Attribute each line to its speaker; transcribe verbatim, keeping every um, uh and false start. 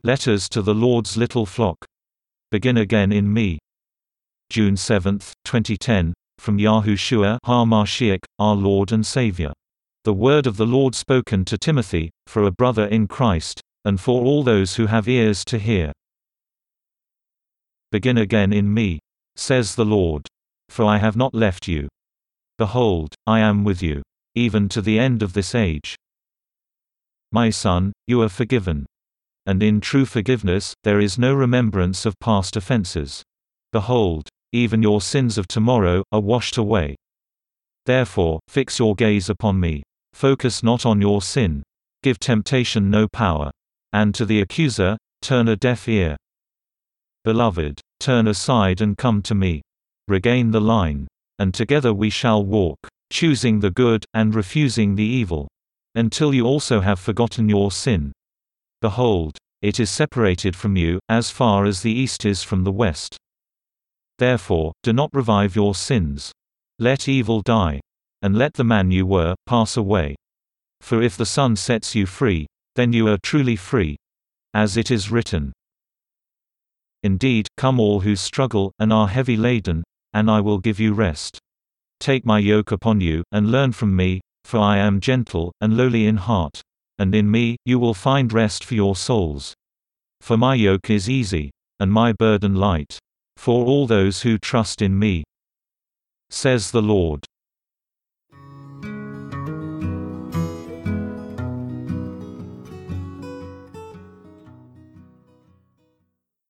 Speaker 1: Letters to the Lord's Little Flock. Begin Again in Me. June seventh, twenty ten, from Yahushua HaMashiach, our Lord and Savior. The word of the Lord spoken to Timothy, for a brother in Christ, and for all those who have ears to hear. Begin again in me, says the Lord. For I have not left you. Behold, I am with you, even to the end of this age. My son, you are forgiven. And in true forgiveness, there is no remembrance of past offenses. Behold, even your sins of tomorrow are washed away. Therefore, fix your gaze upon me. Focus not on your sin. Give temptation no power. And to the accuser, turn a deaf ear. Beloved, turn aside and come to me. Regain the line. And together we shall walk, choosing the good, and refusing the evil. Until you also have forgotten your sin. Behold, it is separated from you, as far as the east is from the west. Therefore, do not revive your sins. Let evil die. And let the man you were, pass away. For if the Son sets you free, then you are truly free. As it is written. Indeed, come all who struggle, and are heavy laden, and I will give you rest. Take my yoke upon you, and learn from me, for I am gentle, and lowly in heart. And in me, you will find rest for your souls. For my yoke is easy, and my burden light, for all those who trust in me, says the Lord.